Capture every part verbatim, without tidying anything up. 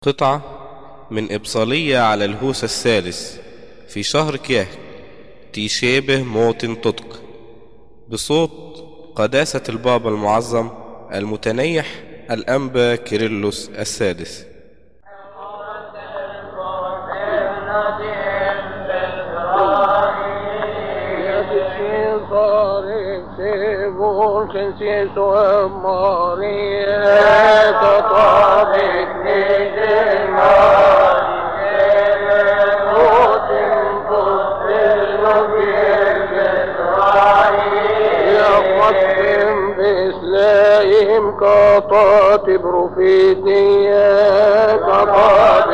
قطعة من إبصالية على الهوس الثالث في شهر كياه تيشابه موطن تطق بصوت قداسة البابا المعظم المتنيح الأنبا كيرلس السادس. قطات بروفيدية قطات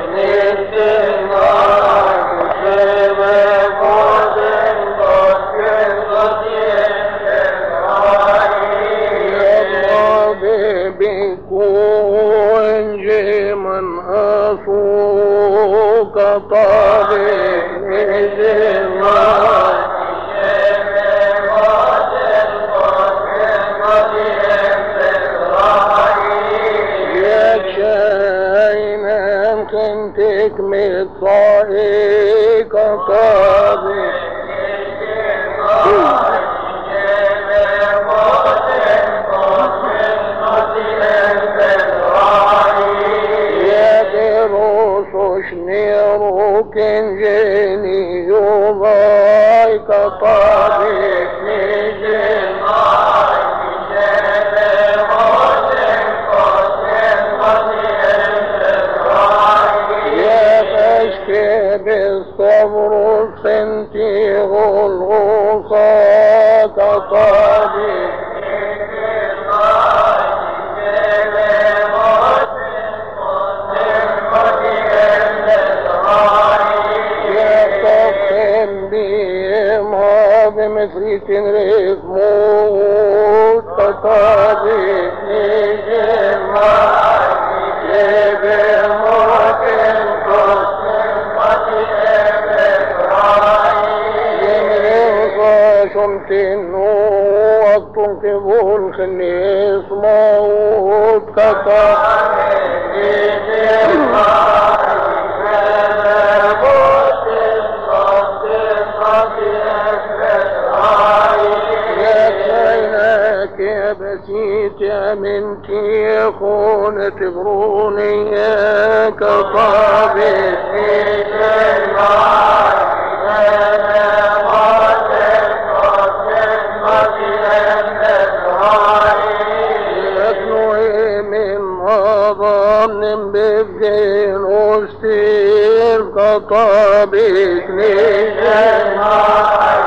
بيكون جمن أسوق طارق نجمان تكمل صائق قاضي يدرس شنيرو كنجيني يضايق طابق نجم بالصبر سنتيه الغصاة طابق يصفن بيما بمثرية رفموت طابق نجمع يبموت شمتين وطنقب الخنيس موت كتا يكيناك يا بسيت يا منتي خونة بروني يا كطابق بفجين وستير كطابق نجمع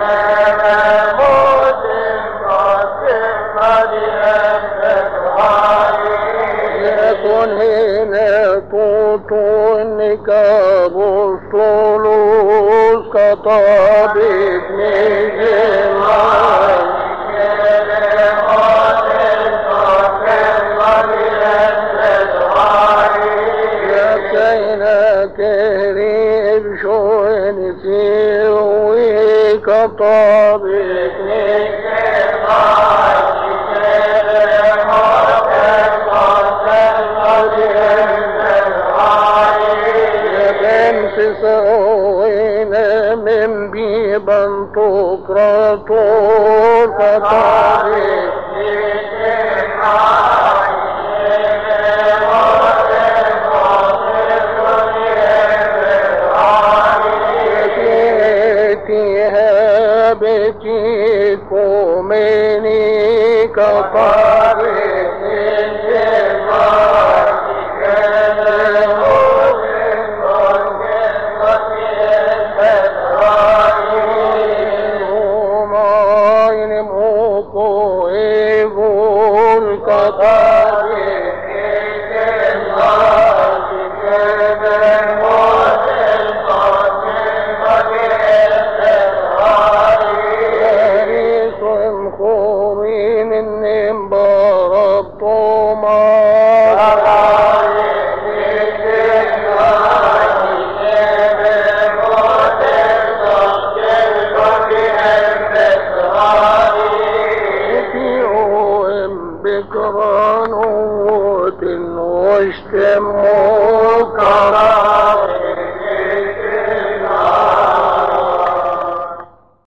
يكون هنا طوطو النكاب الصلوص كطابق نجمع كريم شوين سيوي كطابق سوين من بيبان تقرطور كطابق بتي كوميني كطارق الجمال وماين موكو إيبول كطارق واشتموا كرامة